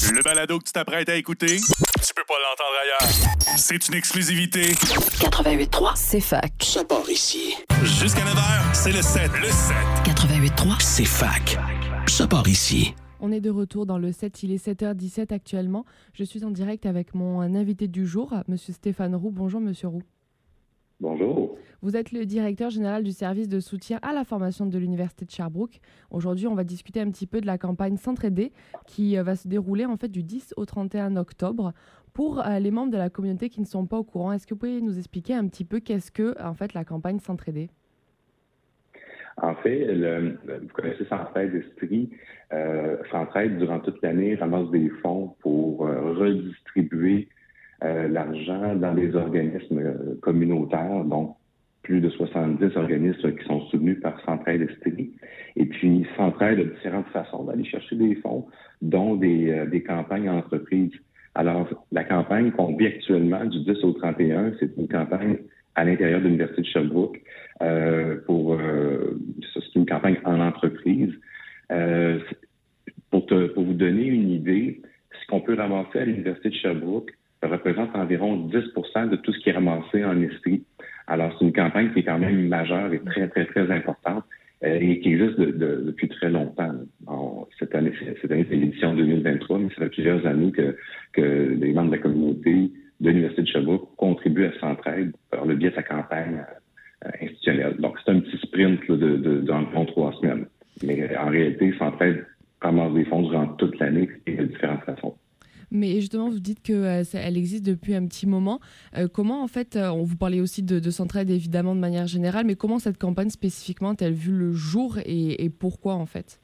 Le balado que tu t'apprêtes à écouter, tu peux pas l'entendre ailleurs. C'est une exclusivité. 88.3, c'est fac. Ça part ici. Jusqu'à 9h, c'est le 7. Le 7. 88.3, C'est fac. Ça part ici. On est de retour dans le 7, il est 7h17 actuellement. Je suis en direct avec mon invité du jour, Monsieur Stéphane Roux. Bonjour Monsieur Roux. Bonjour. Vous êtes le directeur général du service de soutien à la formation de l'Université de Sherbrooke. Aujourd'hui, on va discuter un petit peu de la campagne S'entraider qui va se dérouler en fait du 10 au 31 octobre. Pour les membres de la communauté qui ne sont pas au courant, est-ce que vous pouvez nous expliquer un petit peu qu'est-ce que en fait la campagne S'entraider? En fait, vous connaissez Centraide Esprit. Centraide, durant toute l'année, ramasse des fonds pour redistribuer l'argent dans des organismes communautaires, donc plus de 70 organismes qui sont soutenus par Centraide Esprit. Et puis, Centraide a différentes façons d'aller chercher des fonds, dont des campagnes en entreprise. Alors, la campagne qu'on vit actuellement du 10 au 31, c'est une campagne à l'intérieur de l'Université de Sherbrooke c'est une campagne en entreprise. Pour vous donner une idée, ce qu'on peut ramasser à l'Université de Sherbrooke, ça représente environ 10 de tout ce qui est ramassé en Estrie. Alors, c'est une campagne qui est quand même majeure et très, très, très importante et qui existe depuis très longtemps. Alors, cette année, c'est l'édition 2023, mais ça fait plusieurs années que les membres de la communauté de l'Université de Sherbrooke contribuent à Centraide par le biais de sa campagne institutionnelle. Donc, c'est un petit sprint d'environ 3 semaines. Mais en réalité, Centraide ramasse des fonds durant toute l'année et de différentes façons. Mais justement, vous dites qu'elle existe depuis un petit moment. Comment, en fait, on vous parlait aussi de Centraide, évidemment, de manière générale, mais comment cette campagne spécifiquement a-t-elle vu le jour et pourquoi, en fait?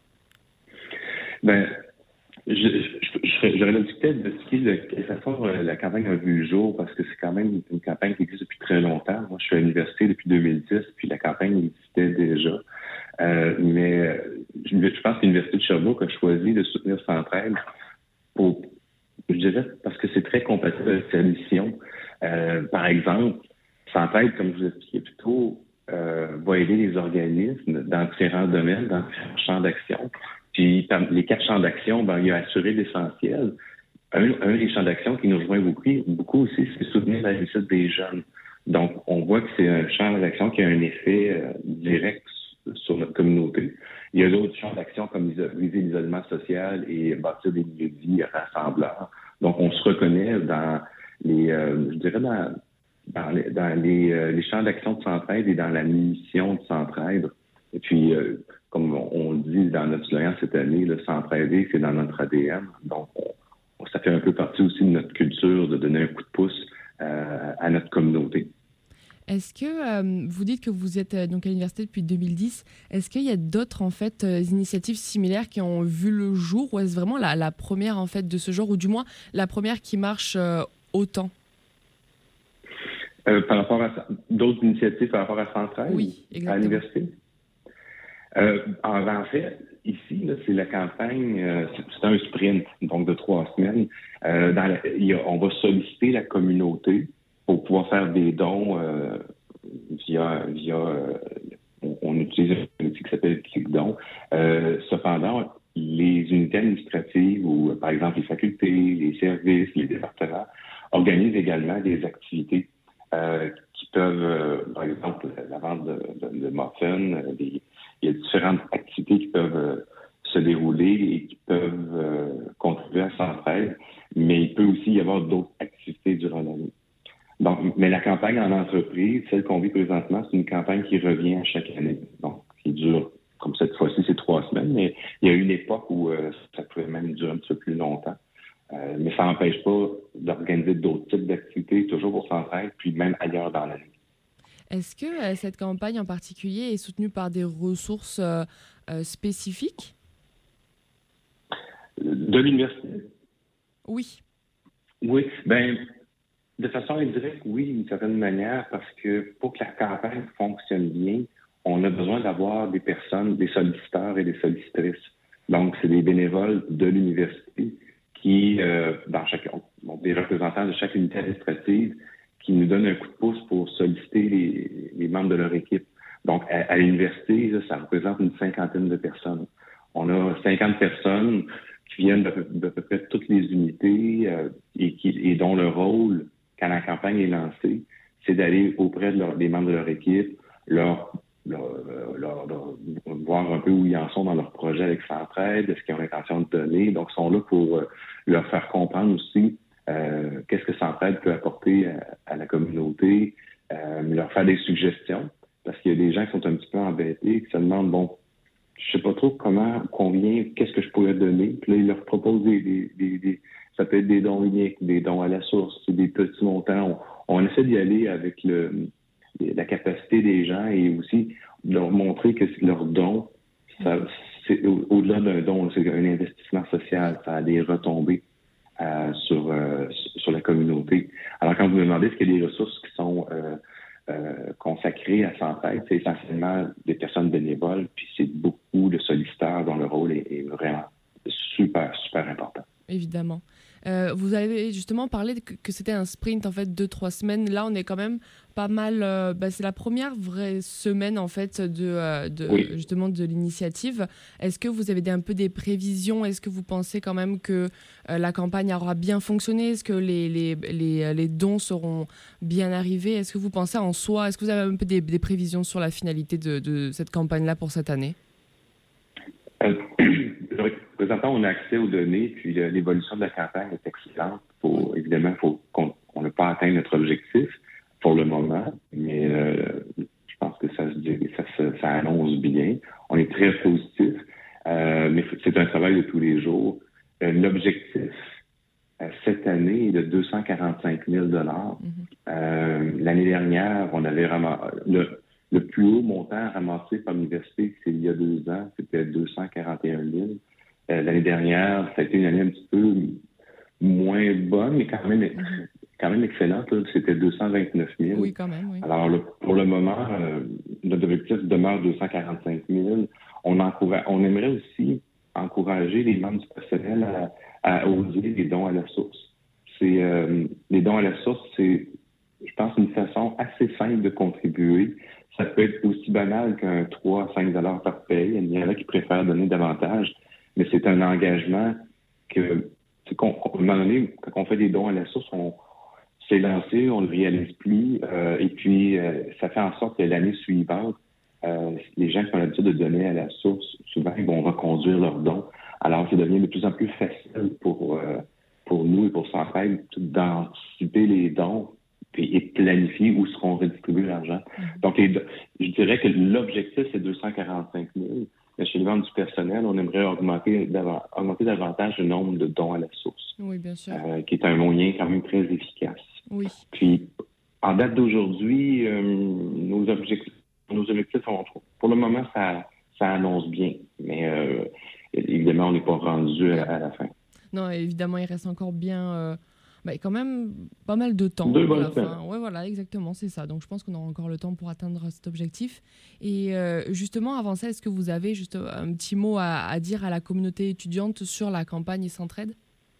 J'aurais l'objectif de quelle façon la campagne a vu le jour, parce que c'est quand même une campagne qui existe depuis très longtemps. Moi, je suis à l'université depuis 2010, puis la campagne existait déjà. Mais je pense que l'Université de Sherbrooke a choisi de soutenir Centraide je dirais, parce que c'est très compatible avec sa mission. Par exemple, Centraide, comme je vous expliquais plus tôt, va aider les organismes dans différents domaines, dans différents champs d'action. Puis, les 4 champs d'action, il a assuré l'essentiel. Un des champs d'action qui nous rejoint beaucoup aussi, c'est soutenir la réussite des jeunes. Donc, on voit que c'est un champ d'action qui a un effet direct sur notre communauté. Il y a d'autres champs d'action comme briser l'isolement social et bâtir des milieux de vie rassembleurs. Donc, on se reconnaît dans les champs d'action de Centraide et dans la mission de Centraide. Et puis, comme on dit dans notre slogan cette année, le S'entraider, c'est dans notre ADN. Donc, ça fait un peu partie aussi de notre culture de donner un coup de pouce à notre communauté. Est-ce que vous dites que vous êtes donc à l'université depuis 2010, est-ce qu'il y a d'autres en fait initiatives similaires qui ont vu le jour, ou est-ce vraiment la première en fait de ce genre, ou du moins la première qui marche autant? Par rapport à d'autres initiatives par rapport à Centraide? Oui, exactement. À l'université? En fait, ici, là, c'est la campagne, c'est un sprint, donc de 3 semaines. On va solliciter la communauté pour pouvoir faire des dons on utilise un outil qui s'appelle ClickDon. Cependant, les unités administratives ou, par exemple, les facultés, les services, les départements organisent également des activités qui peuvent, par exemple, la vente de muffins, il y a différentes activités qui peuvent se dérouler et qui peuvent contribuer à Centraide, mais il peut aussi y avoir d'autres activités durant l'année. Donc, mais la campagne en entreprise, celle qu'on vit présentement, c'est une campagne qui revient à chaque année. Donc, qui dure, comme cette fois-ci, c'est 3 semaines, mais il y a une époque où ça pouvait même durer un petit peu plus longtemps. Mais ça n'empêche pas d'organiser d'autres types d'activités, toujours pour Centraide, puis même ailleurs dans l'année. Est-ce que cette campagne en particulier est soutenue par des ressources spécifiques? De l'université? Oui. Oui, de façon indirecte, oui, d'une certaine manière, parce que pour que la campagne fonctionne bien, on a besoin d'avoir des personnes, des solliciteurs et des sollicitatrices. Donc, c'est des bénévoles de l'université qui, des représentants de chaque unité administrative, qui nous donnent un coup de pouce pour solliciter les membres de leur équipe. Donc, à l'université, là, ça représente une 50aine de personnes. On a 50 personnes qui viennent d'à peu près fait toutes les unités et dont le rôle, quand la campagne est lancée, c'est d'aller auprès des membres de leur équipe, leur voir un peu où ils en sont dans leur projet avec Centraide, ce qu'ils ont l'intention de donner. Donc, ils sont là pour leur faire comprendre aussi qu'est-ce que Centraide peut apporter à la communauté, leur faire des suggestions, parce qu'il y a des gens qui sont un petit peu embêtés, qui se demandent, bon, je sais pas trop combien, qu'est-ce que je pourrais donner. Puis là, ils leur proposent ça peut être des dons uniques, des dons à la source, des petits montants. On essaie d'y aller avec la capacité des gens et aussi leur montrer que leur don, c'est au-delà d'un don, c'est un investissement social, ça a des retombées sur la communauté. Alors, quand vous me demandez est-ce qu'il y a des ressources qui sont consacrées à Centraide, c'est essentiellement des personnes bénévoles, puis c'est beaucoup de solliciteurs dont le rôle est vraiment super, super important. Évidemment. Vous avez justement parlé que c'était un sprint, en fait, 2-3 semaines. Là, on est quand même pas mal... c'est la première vraie semaine, en fait, justement de l'initiative. Est-ce que vous avez un peu des prévisions? Est-ce que vous pensez quand même que la campagne aura bien fonctionné? Est-ce que les dons seront bien arrivés? Est-ce que vous pensez en soi? Est-ce que vous avez un peu des prévisions sur la finalité de cette campagne-là pour cette année? Présentement, on a accès aux données, puis l'évolution de la campagne est excellente. Évidemment, on n'a pas atteint notre objectif pour le moment, mais je pense que ça annonce bien. On est très positif, mais c'est un travail de tous les jours. L'objectif, cette année, est de 245 000 L'année dernière, on avait le plus haut montant ramassé par l'université, c'est il y a 2 ans, c'était 241 000. L'année dernière, ça a été une année un petit peu moins bonne, mais quand même excellente. Là. C'était 229 000. Oui, quand même, oui. Alors, pour le moment, notre objectif demeure 245 000. On aimerait aussi encourager les membres du personnel à oser les dons à la source. Les dons à la source, c'est, je pense, une façon assez simple de contribuer. Ça peut être aussi banal qu'un 3 à 5 $ par paye. Il y en a qui préfèrent donner davantage. Mais c'est un engagement à un moment donné, quand on fait des dons à la source, c'est lancé, on ne le réalise plus, et puis ça fait en sorte que l'année suivante, les gens qui ont l'habitude de donner à la source, souvent, ils vont reconduire leurs dons. Alors, ça devient de plus en plus facile pour nous et pour Centraide d'anticiper les dons et planifier où seront redistribués l'argent. Donc, je dirais que l'objectif, c'est 245 000. Mais chez les membres du personnel, on aimerait augmenter davantage le nombre de dons à la source. Oui, bien sûr. Qui est un moyen quand même très efficace. Oui. Puis, en date d'aujourd'hui, nos objectifs, pour le moment, ça annonce bien. Mais évidemment, on n'est pas rendu à la fin. Non, évidemment, il reste encore bien... quand même pas mal de temps à la fin. Ouais, voilà, exactement, c'est ça. Donc, je pense qu'on aura encore le temps pour atteindre cet objectif. Et justement, avant ça, est-ce que vous avez juste un petit mot à dire à la communauté étudiante sur la campagne Centraide?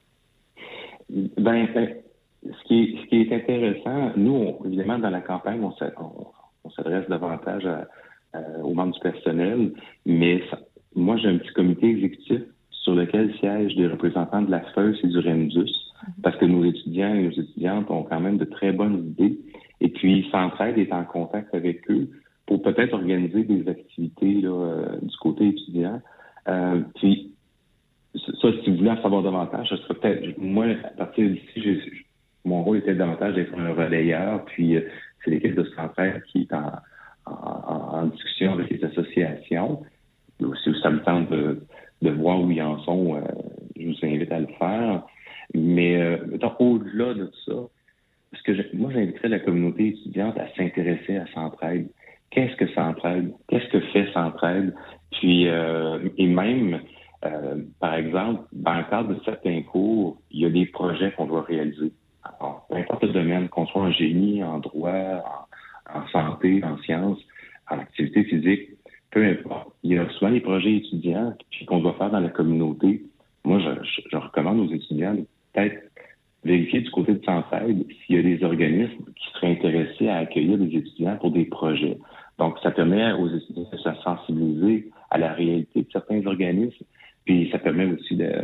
Ce qui est intéressant, nous, évidemment, dans la campagne, on s'adresse davantage aux membres du personnel, mais moi, j'ai un petit comité exécutif sur lequel siègent des représentants de la FEUS et du REMDUS, parce que nos étudiants et nos étudiantes ont quand même de très bonnes idées. Et puis, Centraide est en contact avec eux pour peut-être organiser des activités là, du côté étudiant. Puis, ça, si vous voulez en savoir davantage, ce serait peut-être... Moi, à partir d'ici, mon rôle était davantage d'être un relayeur, puis c'est l'équipe de Centraide qui est en discussion avec les associations. Si ça me tente de voir où ils en sont, je vous invite à le faire. Mais au-delà de ça, moi, j'inviterais la communauté étudiante à s'intéresser à Centraide. Qu'est-ce que Centraide? Qu'est-ce que fait Centraide? Puis, et même, par exemple, dans le cadre de certains cours, il y a des projets qu'on doit réaliser. Alors, peu importe le domaine, qu'on soit en génie, en droit, en santé, en sciences, en activité physique, peu importe. Il y a souvent des projets étudiants puis qu'on doit faire dans la communauté. Moi, je recommande aux étudiants de peut-être vérifier du côté de Centraide s'il y a des organismes qui seraient intéressés à accueillir des étudiants pour des projets. Donc, ça permet aux étudiants de se sensibiliser à la réalité de certains organismes, puis ça permet aussi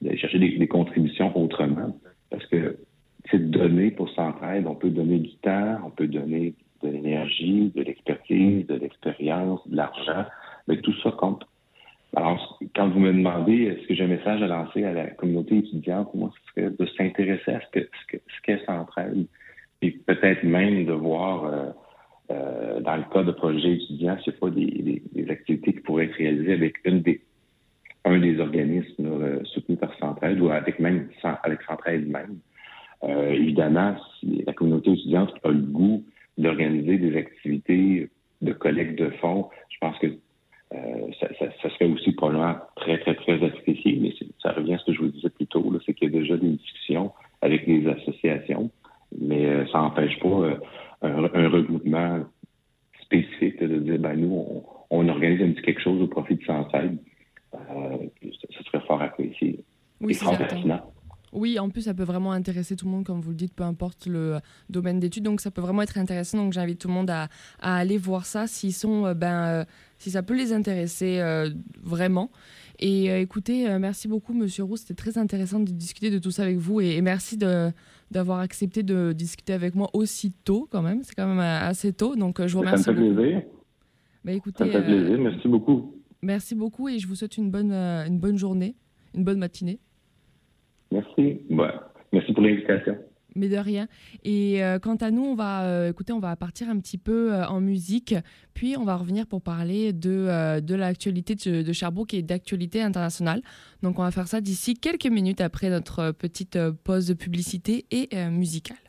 d'aller chercher des contributions autrement. Parce que c'est donner pour Centraide, on peut donner du temps, on peut donner de l'énergie, de l'expertise, de l'expérience, de l'argent, mais tout ça compte. Alors, quand vous me demandez est-ce que j'ai un message à lancer à la communauté étudiante, moi, ce serait de s'intéresser à ce qu'est Centraide, puis peut-être même de voir, dans le cas de projets étudiants, s'il n'y a pas des activités qui pourraient être réalisées avec un des organismes soutenus par Centraide ou avec Centraide même. Évidemment, si la communauté étudiante a le goût d'organiser des activités de collecte de fonds, je pense que ça serait aussi probablement très, très, très apprécié, mais ça revient à ce que je vous disais plus tôt, là, c'est qu'il y a déjà des discussions avec les associations, mais ça n'empêche pas un regroupement spécifique de dire, nous, on organise un petit quelque chose au profit de Centraide. Ça serait fort apprécié. Oui, et fort pertinent. Oui, en plus, ça peut vraiment intéresser tout le monde, comme vous le dites, peu importe le domaine d'études. Donc, ça peut vraiment être intéressant. Donc, j'invite tout le monde à aller voir ça si ça peut les intéresser vraiment. Et écoutez, merci beaucoup, Monsieur Roux. C'était très intéressant de discuter de tout ça avec vous. Et merci d'avoir accepté de discuter avec moi aussi tôt, quand même. C'est quand même assez tôt. Donc, je vous remercie. Ça me fait plaisir. Écoutez, ça me fait plaisir. Merci beaucoup. Merci beaucoup et je vous souhaite une bonne journée, une bonne matinée. Merci. Merci pour l'invitation. Mais de rien. Et quant à nous, on va partir un petit peu en musique, puis on va revenir pour parler de l'actualité de Sherbrooke et d'actualité internationale. Donc on va faire ça d'ici quelques minutes après notre petite pause de publicité et musicale.